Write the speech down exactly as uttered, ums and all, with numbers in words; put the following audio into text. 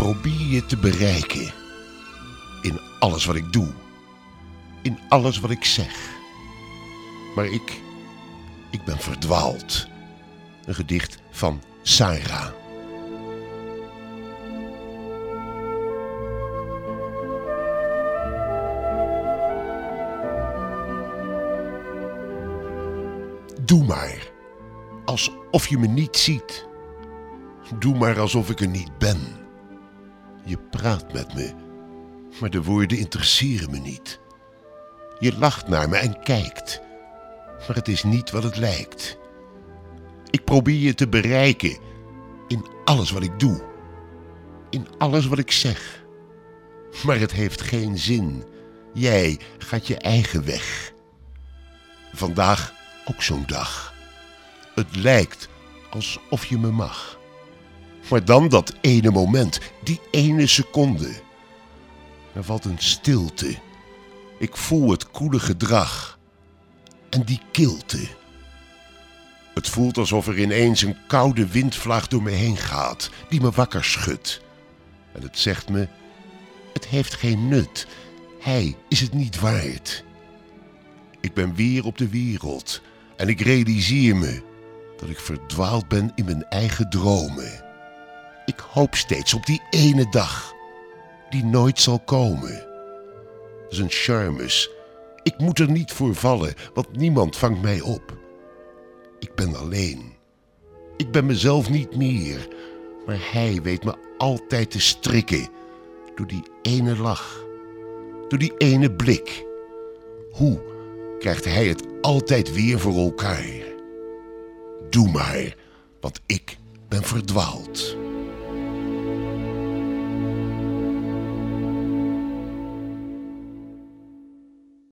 probeer je te bereiken. In alles wat ik doe. In alles wat ik zeg. Maar ik, ik ben verdwaald. Een gedicht van Sarah. Doe maar, alsof je me niet ziet. Doe maar alsof ik er niet ben. Je praat met me, maar de woorden interesseren me niet. Je lacht naar me en kijkt, maar het is niet wat het lijkt. Ik probeer je te bereiken in alles wat ik doe, in alles wat ik zeg. Maar het heeft geen zin. Jij gaat je eigen weg. Vandaag ook zo'n dag. Het lijkt alsof je me mag. Maar dan dat ene moment, die ene seconde. Er valt een stilte. Ik voel het koele gedrag. En die kilte. Het voelt alsof er ineens een koude windvlaag door me heen gaat, die me wakker schudt. En het zegt me, het heeft geen nut. Hij is het niet waard. Ik ben weer op de wereld en ik realiseer me dat ik verdwaald ben in mijn eigen dromen. Ik hoop steeds op die ene dag, die nooit zal komen. Dat is een charmes. Ik moet er niet voor vallen, want niemand vangt mij op. Ik ben alleen. Ik ben mezelf niet meer, maar hij weet me altijd te strikken door die ene lach, door die ene blik. Hoe krijgt hij het altijd weer voor elkaar? Doe maar, want ik ben verdwaald.